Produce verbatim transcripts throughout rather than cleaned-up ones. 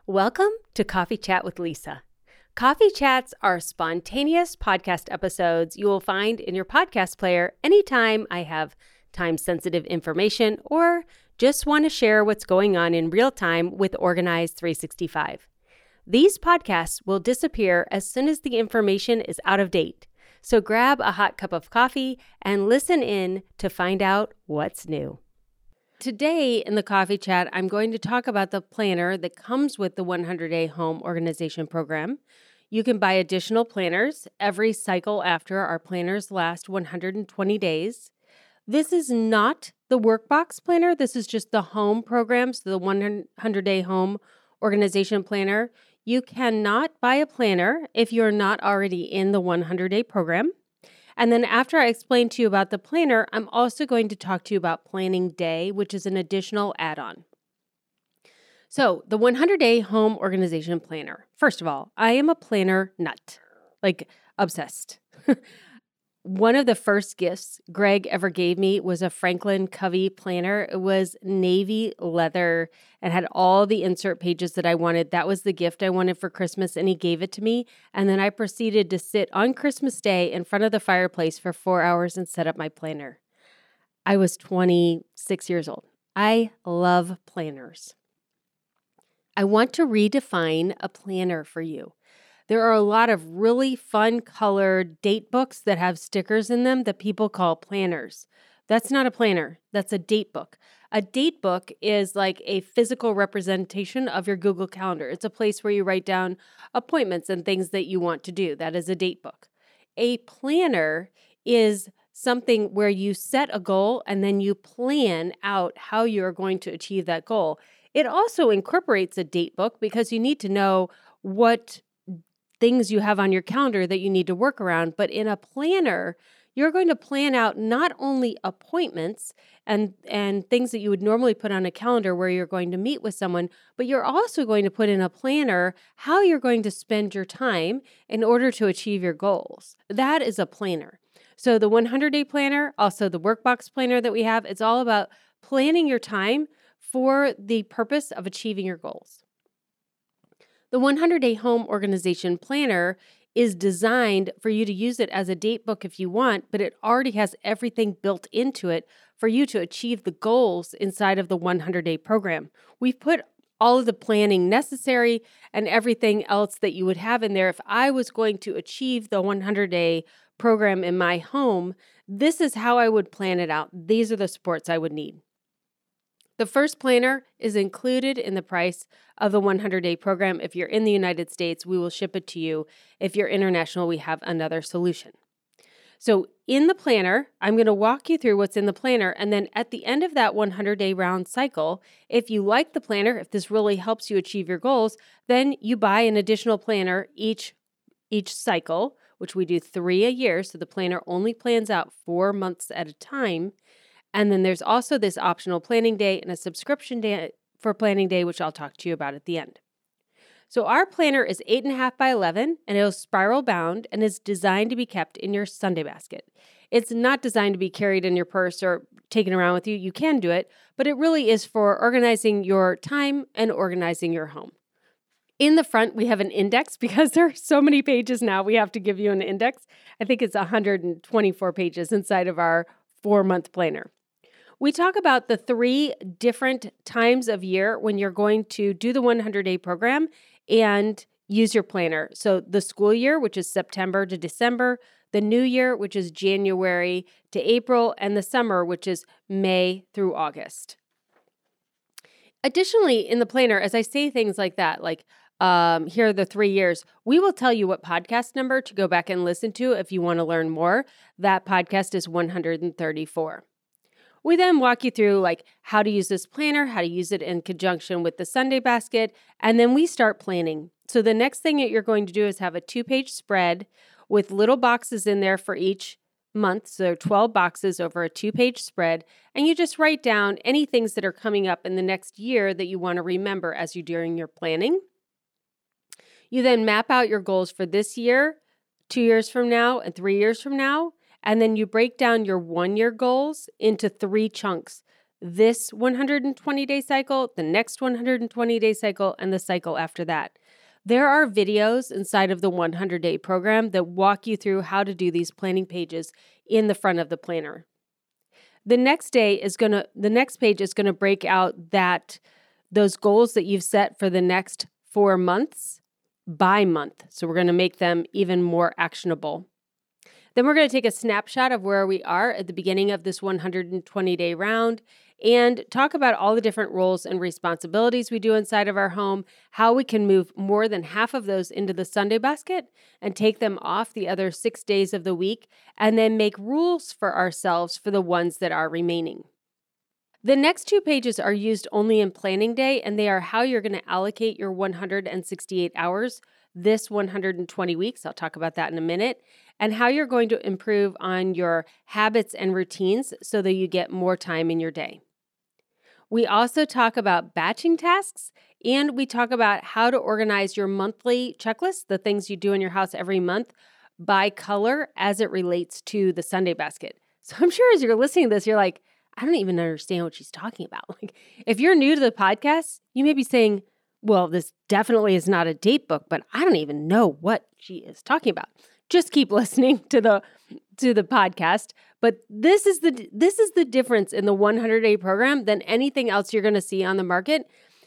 Welcome to Coffee Chat with Lisa. Coffee Chats are spontaneous podcast episodes you will find in your podcast player anytime I have time-sensitive information or just want to share what's going on in real time with Organize three sixty-five. These podcasts will disappear as soon as the information is out of date. So grab a hot cup of coffee and listen in to find out what's new. Today in the Coffee Chat, I'm going to talk about the planner that comes with the one hundred day Home Organization Program. You can buy additional planners every cycle after our planners last one hundred twenty days. This is not the Workbox Planner. This is just the Home program, so the one hundred day Home Organization Planner. You cannot buy a planner if you're not already in the one hundred day program. And then after I explain to you about the planner, I'm also going to talk to you about Planning Day, which is an additional add-on. So the one hundred day Home Organization Planner. First of all, I am a planner nut, like obsessed. One of the first gifts Greg ever gave me was a Franklin Covey planner. It was navy leather and had all the insert pages that I wanted. That was the gift I wanted for Christmas, and he gave it to me. And then I proceeded to sit on Christmas Day in front of the fireplace for four hours and set up my planner. I was twenty-six years old. I love planners. I want to redefine a planner for you. There are a lot of really fun colored date books that have stickers in them that people call planners. That's not a planner. That's a date book. A date book is like a physical representation of your Google Calendar. It's a place where you write down appointments and things that you want to do. That is a date book. A planner is something where you set a goal and then you plan out how you're going to achieve that goal. It also incorporates a date book because you need to know what things you have on your calendar that you need to work around. But in a planner, you're going to plan out not only appointments and, and things that you would normally put on a calendar where you're going to meet with someone, but you're also going to put in a planner how you're going to spend your time in order to achieve your goals. That is a planner. So the one hundred day planner, also the Workbox planner that we have, it's all about planning your time for the purpose of achieving your goals. The one hundred day Home Organization Planner is designed for you to use it as a date book if you want, but it already has everything built into it for you to achieve the goals inside of the one hundred day program. We've put all of the planning necessary and everything else that you would have in there. If I was going to achieve the one hundred day program in my home, this is how I would plan it out. These are the supports I would need. The first planner is included in the price of the one hundred day program. If you're in the United States, we will ship it to you. If you're international, we have another solution. So in the planner, I'm going to walk you through what's in the planner. And then at the end of that one hundred day round cycle, if you like the planner, if this really helps you achieve your goals, then you buy an additional planner each, each cycle, which we do three a year. So the planner only plans out four months at a time. And then there's also this optional planning day and a subscription day for planning day, which I'll talk to you about at the end. So our planner is eight and a half by eleven, and it is spiral bound and is designed to be kept in your Sunday basket. It's not designed to be carried in your purse or taken around with you. You can do it, but it really is for organizing your time and organizing your home. In the front, we have an index because there are so many pages now. We have to give you an index. I think it's one hundred twenty-four pages inside of our four-month planner. We talk about the three different times of year when you're going to do the one hundred day program and use your planner. So the school year, which is September to December, the new year, which is January to April, and the summer, which is May through August. Additionally, in the planner, as I say things like that, like um, here are the three years, we will tell you what podcast number to go back and listen to if you want to learn more. That podcast is one hundred thirty-four. We then walk you through like how to use this planner, how to use it in conjunction with the Sunday basket, and then we start planning. So the next thing that you're going to do is have a two-page spread with little boxes in there for each month. So twelve boxes over a two-page spread, and you just write down any things that are coming up in the next year that you want to remember as you're doing your planning. You then map out your goals for this year, two years from now, and three years from now. And then you break down your one-year goals into three chunks. this one hundred twenty day cycle, the next one hundred twenty day cycle, and the cycle after that. There are videos inside of the one hundred day program that walk you through how to do these planning pages in the front of the planner. The next day is going to, the next page is going to break out that those goals that you've set for the next four months by month. So we're going to make them even more actionable. Then we're going to take a snapshot of where we are at the beginning of this one hundred twenty day round and talk about all the different roles and responsibilities we do inside of our home, how we can move more than half of those into the Sunday basket and take them off the other six days of the week, and then make rules for ourselves for the ones that are remaining. The next two pages are used only in planning day, and they are how you're going to allocate your one hundred sixty-eight hours this one hundred twenty weeks. I'll talk about that in a minute. And how you're going to improve on your habits and routines so that you get more time in your day. We also talk about batching tasks, and we talk about how to organize your monthly checklist, the things you do in your house every month, by color as it relates to the Sunday basket. So I'm sure as you're listening to this, you're like, I don't even understand what she's talking about. Like, if you're new to the podcast, you may be saying, well, this definitely is not a date book, but I don't even know what she is talking about. Just keep listening to the to the podcast. But this is the this is the difference in the one hundred day program than anything else you're going to see on the market.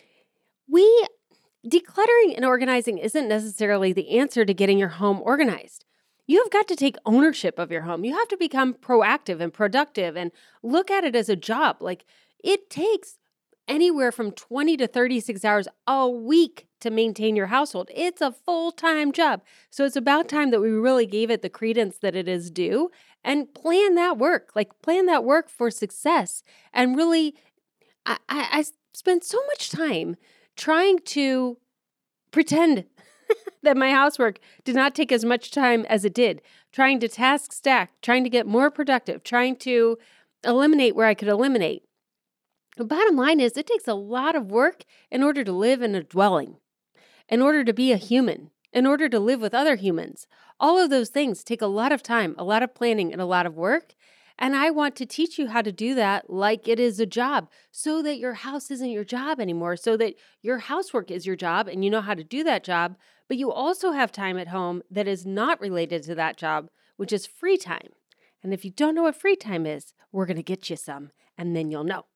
We decluttering and organizing isn't necessarily the answer to getting your home organized. You have got to take ownership of your home. You have to become proactive and productive and look at it as a job. Like, it takes anywhere from twenty to thirty-six hours a week to maintain your household. It's a full-time job. So it's about time that we really gave it the credence that it is due and plan that work, like plan that work for success. And really, I, I, I spent so much time trying to pretend that my housework did not take as much time as it did, trying to task stack, trying to get more productive, trying to eliminate where I could eliminate. The bottom line is it takes a lot of work in order to live in a dwelling, in order to be a human, in order to live with other humans. All of those things take a lot of time, a lot of planning, and a lot of work. And I want to teach you how to do that like it is a job, so that your house isn't your job anymore, so that your housework is your job and you know how to do that job, but you also have time at home that is not related to that job, which is free time. And if you don't know what free time is, we're going to get you some, and then you'll know.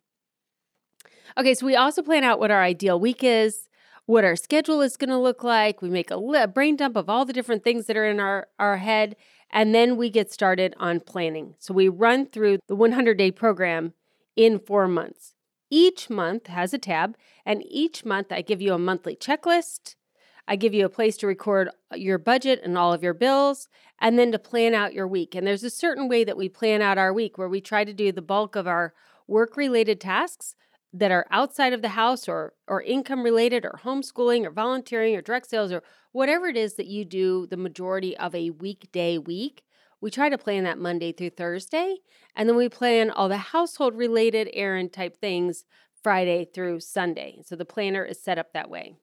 Okay, so we also plan out what our ideal week is, what our schedule is going to look like. We make a, li- a brain dump of all the different things that are in our, our head, and then we get started on planning. So we run through the one hundred day program in four months. Each month has a tab, and each month I give you a monthly checklist. I give you a place to record your budget and all of your bills, and then to plan out your week. And there's a certain way that we plan out our week where we try to do the bulk of our work-related tasks that are outside of the house or or income related or homeschooling or volunteering or direct sales or whatever it is that you do the majority of a weekday week. We try to plan that Monday through Thursday, and then we plan all the household related errand type things Friday through Sunday. So the planner is set up that way.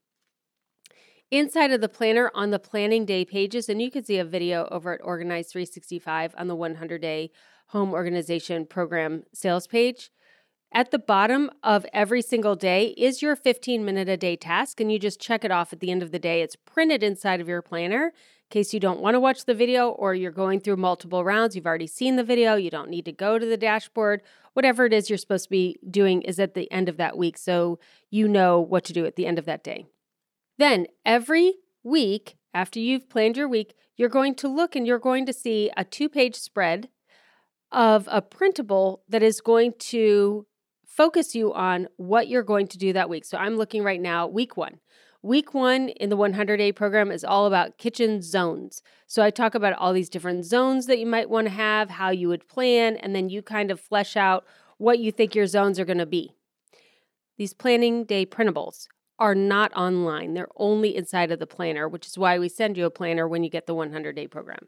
Inside of the planner on the planning day pages, and you can see a video over at Organize three sixty-five on the one hundred day home organization program sales page. At the bottom of every single day is your fifteen minute a day task, and you just check it off at the end of the day. It's printed inside of your planner in case you don't want to watch the video or you're going through multiple rounds. You've already seen the video. You don't need to go to the dashboard. Whatever it is you're supposed to be doing is at the end of that week, so you know what to do at the end of that day. Then every week after you've planned your week, you're going to look and you're going to see a two-page spread of a printable that is going to focus you on what you're going to do that week. So I'm looking right now, week one. Week one in the one hundred day program is all about kitchen zones. So I talk about all these different zones that you might want to have, how you would plan, and then you kind of flesh out what you think your zones are going to be. These planning day printables are not online. They're only inside of the planner, which is why we send you a planner when you get the one hundred day program.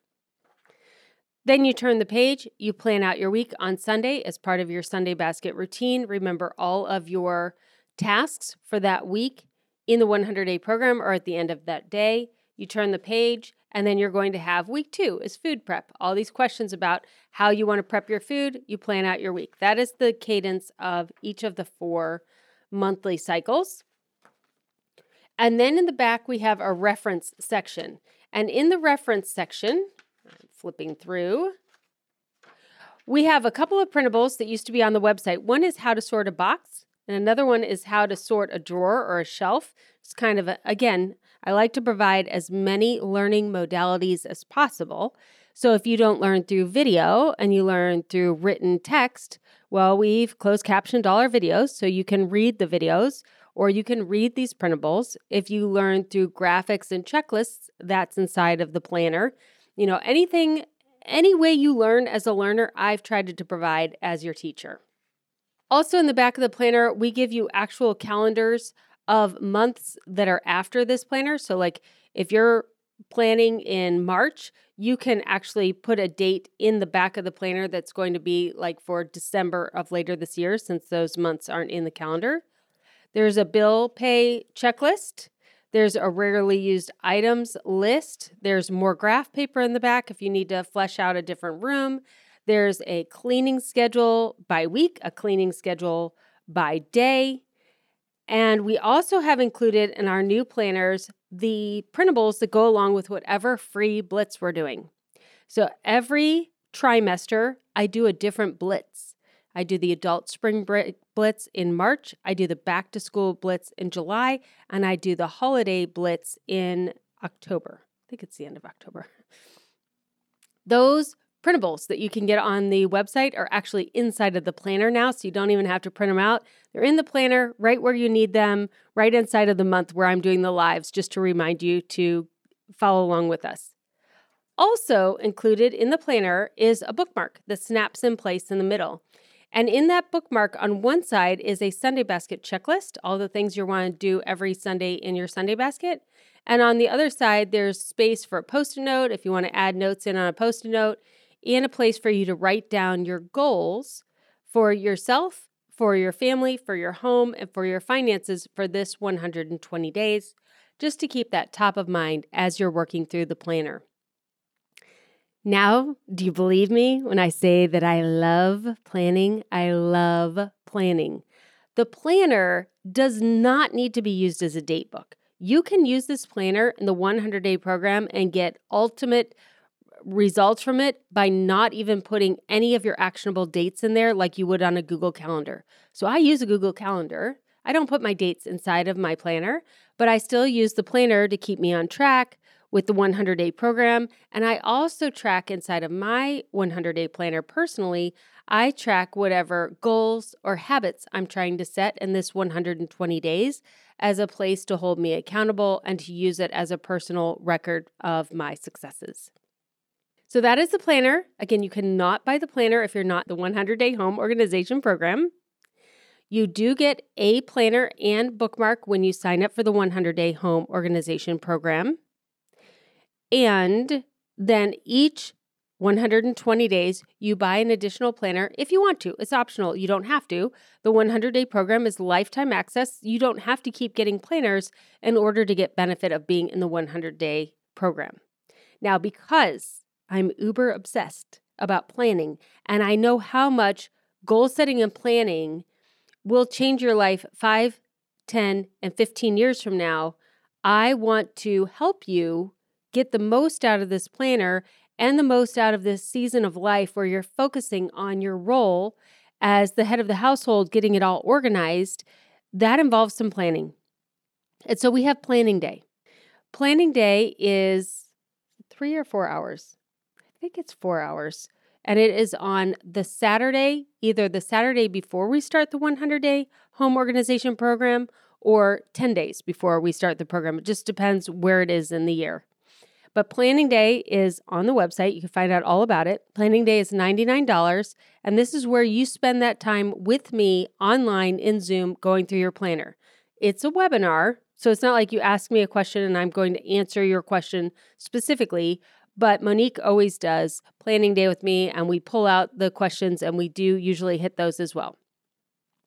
Then you turn the page, you plan out your week on Sunday as part of your Sunday basket routine. Remember all of your tasks for that week in the one hundred day program are at the end of that day. You turn the page, And then you're going to have week two is food prep. All these questions about how you want to prep your food, you plan out your week. That is the cadence of each of the four monthly cycles. And then in the back, we have a reference section. And in the reference section, I'm flipping through, we have a couple of printables that used to be on the website. One is how to sort a box, and another one is how to sort a drawer or a shelf. It's kind of, a, again, I like to provide as many learning modalities as possible. So if you don't learn through video and you learn through written text, well, we've closed captioned all our videos so you can read the videos or you can read these printables. If you learn through graphics and checklists, that's inside of the planner. You know, anything Any way you learn as a learner, I've tried to provide as your teacher. Also in the back of the planner, we give you actual calendars of months that are after this planner. So like if you're planning in March, you can actually put a date in the back of the planner that's going to be like for December of later this year, since those months aren't in the calendar. There's a bill pay checklist. There's a rarely used items list. There's more graph paper in the back if you need to flesh out a different room. There's a cleaning schedule by week, a cleaning schedule by day. And we also have included in our new planners the printables that go along with whatever free blitz we're doing. So every trimester, I do a different blitz. I do the adult spring blitz in March, I do the back to school blitz in July, and I do the holiday blitz in October. I think it's the end of October. Those printables that you can get on the website are actually inside of the planner now, so you don't even have to print them out. They're in the planner right where you need them, right inside of the month where I'm doing the lives, just to remind you to follow along with us. Also included in the planner is a bookmark that snaps in place in the middle. And in that bookmark on one side is a Sunday basket checklist, all the things you want to do every Sunday in your Sunday basket. And on the other side, there's space for a Post-it note if you want to add notes in on a Post-it note, and a place for you to write down your goals for yourself, for your family, for your home, and for your finances for this one hundred twenty days, just to keep that top of mind as you're working through the planner. Now, do you believe me when I say that I love planning? I love planning. The planner does not need to be used as a date book. You can use this planner in the one hundred day program and get ultimate results from it by not even putting any of your actionable dates in there like you would on a Google Calendar. So I use a Google Calendar. I don't put my dates inside of my planner, but I still use the planner to keep me on track with the one hundred day program. And I also track inside of my one hundred day planner personally, I track whatever goals or habits I'm trying to set in this one hundred twenty days as a place to hold me accountable and to use it as a personal record of my successes. So that is the planner. Again, you cannot buy the planner if you're not the one hundred day home organization program. You do get a planner and bookmark when you sign up for the one hundred day home organization program. And then each one hundred twenty days, you buy an additional planner if you want to. It's optional. You don't have to. The one hundred day program is lifetime access. You don't have to keep getting planners in order to get benefit of being in the one hundred day program. Now, because I'm uber obsessed about planning, and I know how much goal setting and planning will change your life five, ten, and fifteen years from now, I want to help you get the most out of this planner and the most out of this season of life where you're focusing on your role as the head of the household, getting it all organized. That involves some planning. And so we have planning day. Planning day is three or four hours. I think it's four hours. And it is on the Saturday, either the Saturday before we start the one hundred day home organization program or ten days before we start the program. It just depends where it is in the year. But Planning Day is on the website. You can find out all about it. Planning Day is ninety-nine dollars, and this is where you spend that time with me online in Zoom going through your planner. It's a webinar, so it's not like you ask me a question and I'm going to answer your question specifically, but Monique always does Planning Day with me, and we pull out the questions and we do usually hit those as well.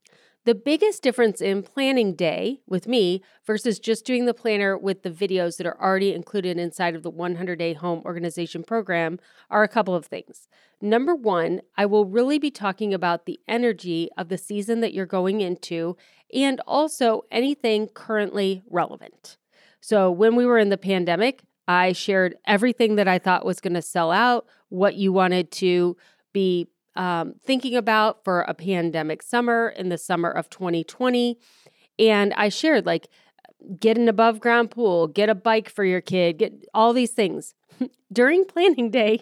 The biggest difference in planning day with me versus just doing the planner with the videos that are already included inside of the one hundred day Home Organization Program are a couple of things. Number one, I will really be talking about the energy of the season that you're going into and also anything currently relevant. So when we were in the pandemic, I shared everything that I thought was going to sell out, what you wanted to be Um, thinking about for a pandemic summer in the summer of twenty twenty. And I shared like, get an above ground pool, get a bike for your kid, get all these things. During planning day,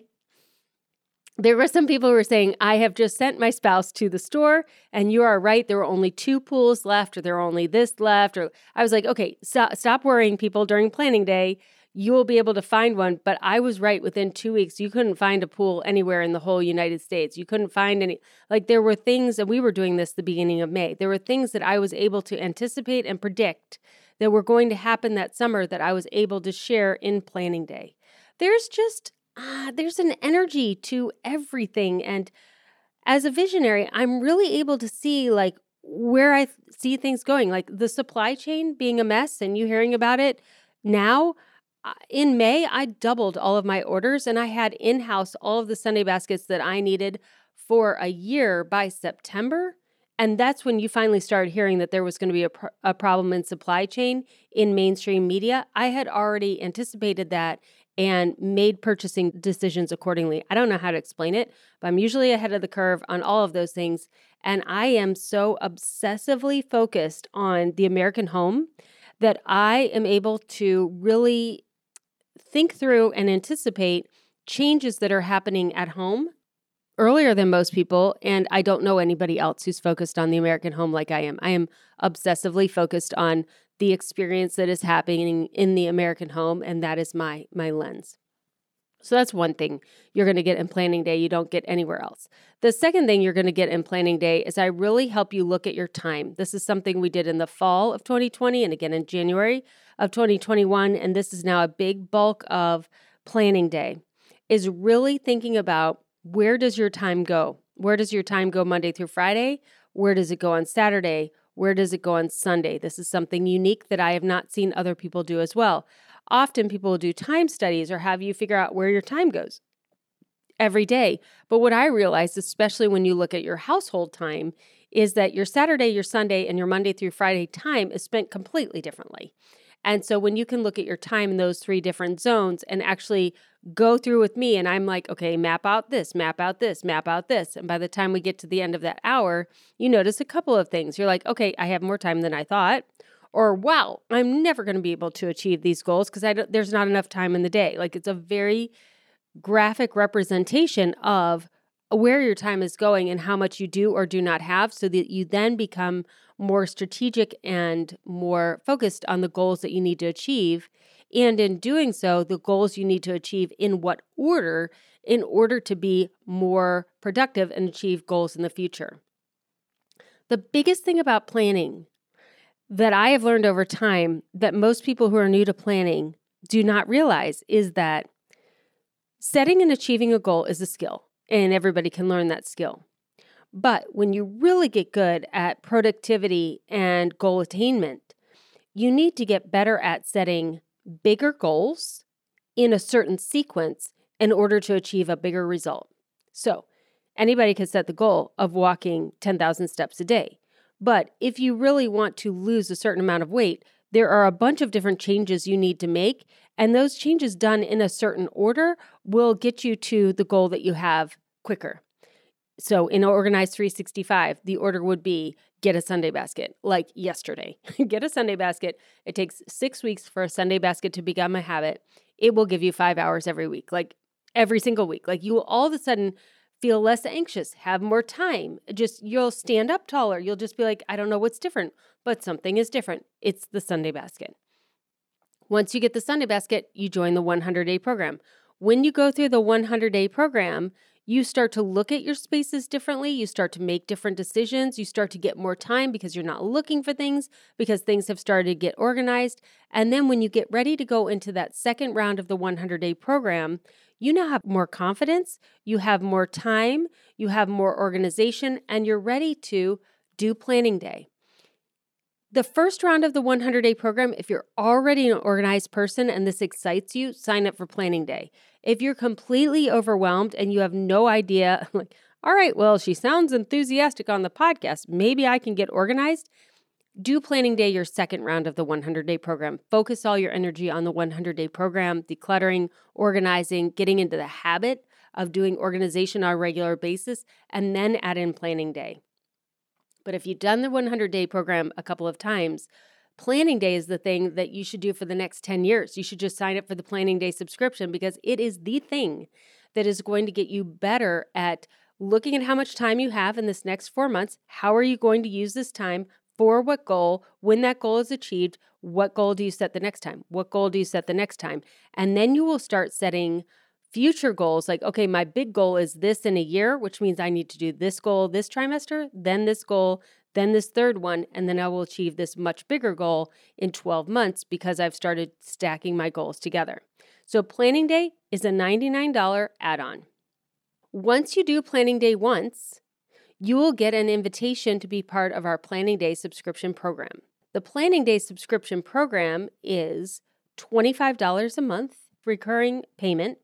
there were some people who were saying, I have just sent my spouse to the store and you are right. There were only two pools left or there were only this left. Or I was like, okay, stop, stop worrying people during planning day. You will be able to find one. But I was right. Within two weeks, you couldn't find a pool anywhere in the whole United States. You couldn't find any, like there were things, and we were doing this the beginning of May. There were things that I was able to anticipate and predict that were going to happen that summer that I was able to share in planning day. There's just, uh, there's an energy to everything. And as a visionary, I'm really able to see like where I see things going, like the supply chain being a mess and you hearing about it now. In May, I doubled all of my orders and I had in-house all of the Sunday baskets that I needed for a year by September. And that's when you finally started hearing that there was going to be a, pr- a problem in supply chain in mainstream media. I had already anticipated that and made purchasing decisions accordingly. I don't know how to explain it, but I'm usually ahead of the curve on all of those things. And I am so obsessively focused on the American home that I am able to really think through and anticipate changes that are happening at home earlier than most people. And I don't know anybody else who's focused on the American home like I am. I am obsessively focused on the experience that is happening in the American home, and that is my my lens. So that's one thing you're going to get in planning day you don't get anywhere else. The second thing you're going to get in planning day is I really help you look at your time. This is something we did in the fall of twenty twenty and again in January of twenty twenty-one, and this is now a big bulk of planning day, is really thinking about where does your time go? Where does your time go Monday through Friday? Where does it go on Saturday? Where does it go on Sunday? This is something unique that I have not seen other people do as well. Often people will do time studies or have you figure out where your time goes every day. But what I realized, especially when you look at your household time, is that your Saturday, your Sunday, and your Monday through Friday time is spent completely differently. And so when you can look at your time in those three different zones and actually go through with me, and I'm like, okay, map out this, map out this, map out this. And by the time we get to the end of that hour, you notice a couple of things. You're like, okay, I have more time than I thought. Or, wow, I'm never going to be able to achieve these goals because I don't, there's not enough time in the day. Like it's a very graphic representation of where your time is going and how much you do or do not have so that you then become more strategic and more focused on the goals that you need to achieve. And in doing so, the goals you need to achieve in what order in order to be more productive and achieve goals in the future. The biggest thing about planning that I have learned over time that most people who are new to planning do not realize is that setting and achieving a goal is a skill, and everybody can learn that skill. But when you really get good at productivity and goal attainment, you need to get better at setting bigger goals in a certain sequence in order to achieve a bigger result. So anybody can set the goal of walking ten thousand steps a day. But if you really want to lose a certain amount of weight, there are a bunch of different changes you need to make. And those changes done in a certain order will get you to the goal that you have quicker. So in Organize three sixty-five, the order would be get a Sunday basket, like yesterday. Get a Sunday basket. It takes six weeks for a Sunday basket to become a habit. It will give you five hours every week, like every single week. Like you will all of a sudden feel less anxious, have more time. Just you'll stand up taller. You'll just be like, I don't know what's different, but something is different. It's the Sunday basket. Once you get the Sunday basket, you join the one hundred day program. When you go through the one hundred day program, you start to look at your spaces differently. You start to make different decisions. You start to get more time because you're not looking for things, because things have started to get organized. And then when you get ready to go into that second round of the one hundred day program, you now have more confidence, you have more time, you have more organization, and you're ready to do planning day. The first round of the one hundred day program, if you're already an organized person and this excites you, sign up for planning day. If you're completely overwhelmed and you have no idea, like, all right, well, she sounds enthusiastic on the podcast, maybe I can get organized. Do planning day your second round of the one hundred day program. Focus all your energy on the one hundred day program, decluttering, organizing, getting into the habit of doing organization on a regular basis, and then add in planning day. But if you've done the one hundred day program a couple of times, planning day is the thing that you should do for the next ten years. You should just sign up for the planning day subscription because it is the thing that is going to get you better at looking at how much time you have in this next four months. How are you going to use this time? For what goal? When that goal is achieved, what goal do you set the next time? What goal do you set the next time? And then you will start setting future goals like, okay, my big goal is this in a year, which means I need to do this goal this trimester, then this goal, then this third one, and then I will achieve this much bigger goal in twelve months because I've started stacking my goals together. So planning day is a ninety-nine dollars add-on. Once you do planning day once, you will get an invitation to be part of our Planning Day subscription program. The Planning Day subscription program is twenty-five dollars a month, recurring payment,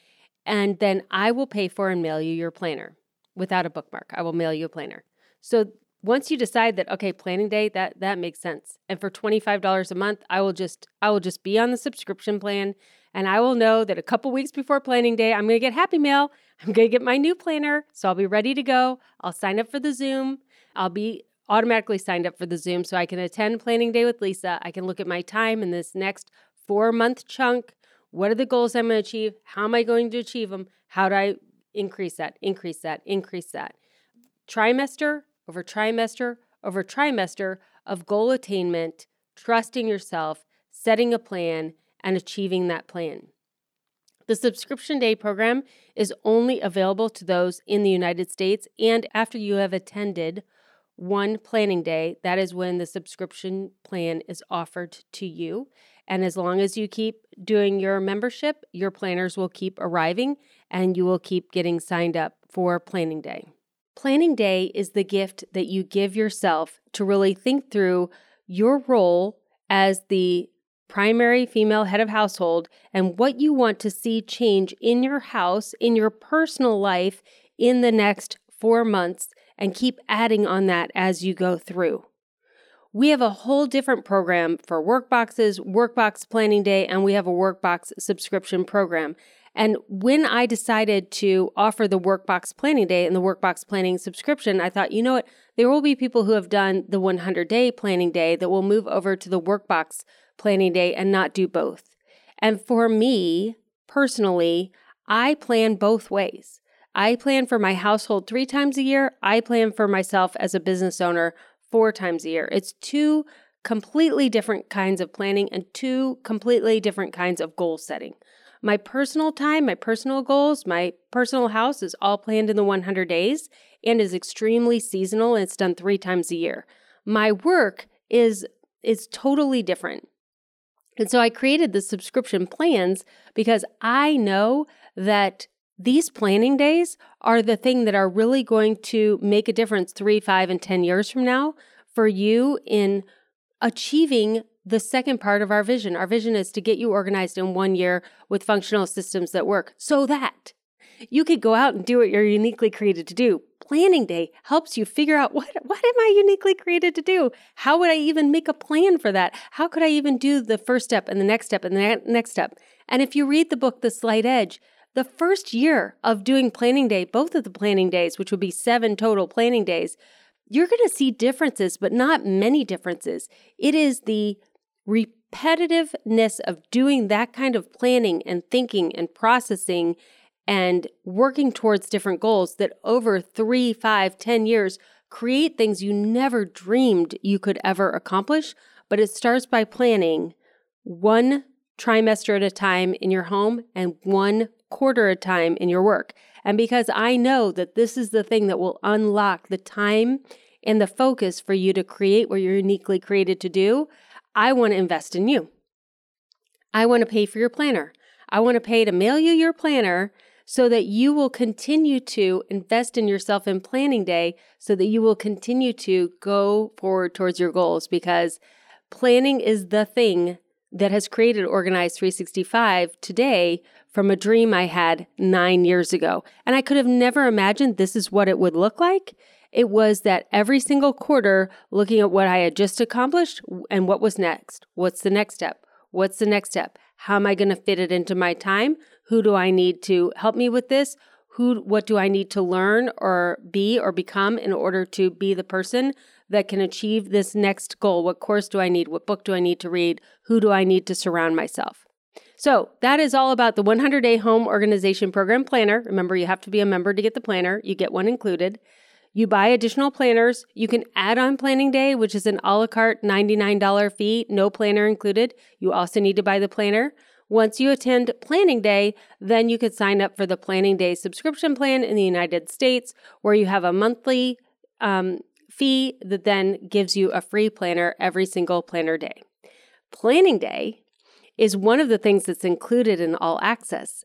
and then I will pay for and mail you your planner without a bookmark. I will mail you a planner. So once you decide that, okay, planning day, that that makes sense. And for twenty-five dollars a month, I will just I will just be on the subscription plan, and I will know that a couple weeks before planning day, I'm going to get Happy Mail. I'm going to get my new planner, so I'll be ready to go. I'll sign up for the Zoom. I'll be automatically signed up for the Zoom so I can attend planning day with Lisa. I can look at my time in this next four-month chunk. What are the goals I'm going to achieve? How am I going to achieve them? How do I increase that, increase that, increase that? Trimester over trimester over trimester of goal attainment, trusting yourself, setting a plan, and achieving that plan. The subscription day program is only available to those in the United States, and after you have attended one planning day, that is when the subscription plan is offered to you. And as long as you keep doing your membership, your planners will keep arriving and you will keep getting signed up for planning day. Planning day is the gift that you give yourself to really think through your role as the primary female head of household and what you want to see change in your house, in your personal life in the next four months, and keep adding on that as you go through. We have a whole different program for workboxes, workbox planning day, and we have a workbox subscription program. And when I decided to offer the workbox planning day and the workbox planning subscription, I thought, you know what, there will be people who have done the one hundred day planning day that will move over to the workbox planning day and not do both. And for me, personally, I plan both ways. I plan for my household three times a year. I plan for myself as a business owner four times a year. It's two completely different kinds of planning and two completely different kinds of goal setting. My personal time, my personal goals, my personal house is all planned in the one hundred days and is extremely seasonal, and it's done three times a year. My work is is totally different. And so I created the subscription plans because I know that these planning days are the thing that are really going to make a difference three, five, and ten years from now for you in achieving the second part of our vision. Our vision is to get you organized in one year with functional systems that work so that you could go out and do what you're uniquely created to do. Planning day helps you figure out what, what am I uniquely created to do? How would I even make a plan for that? How could I even do the first step and the next step and the next step? And if you read the book, The Slight Edge, the first year of doing planning day, both of the planning days, which would be seven total planning days, you're going to see differences, but not many differences. It is the repetitiveness of doing that kind of planning and thinking and processing and working towards different goals that over three, five, ten years create things you never dreamed you could ever accomplish. But it starts by planning one trimester at a time in your home and one quarter at a time in your work. And because I know that this is the thing that will unlock the time and the focus for you to create what you're uniquely created to do, I want to invest in you. I want to pay for your planner. I want to pay to mail you your planner so that you will continue to invest in yourself in planning day so that you will continue to go forward towards your goals, because planning is the thing that has created Organize three sixty-five today from a dream I had nine years ago. And I could have never imagined this is what it would look like. It was that every single quarter, looking at what I had just accomplished and what was next. What's the next step? What's the next step? How am I going to fit it into my time? Who do I need to help me with this? Who, what do I need to learn or be or become in order to be the person that can achieve this next goal? What course do I need? What book do I need to read? Who do I need to surround myself? So that is all about the one hundred day Home Organization Program Planner. Remember, you have to be a member to get the planner. You get one included. You buy additional planners. You can add on Planning Day, which is an a la carte ninety-nine dollars fee, no planner included. You also need to buy the planner. Once you attend Planning Day, then you could sign up for the Planning Day subscription plan in the United States, where you have a monthly um, fee that then gives you a free planner every single planner day. Planning Day is one of the things that's included in All Access.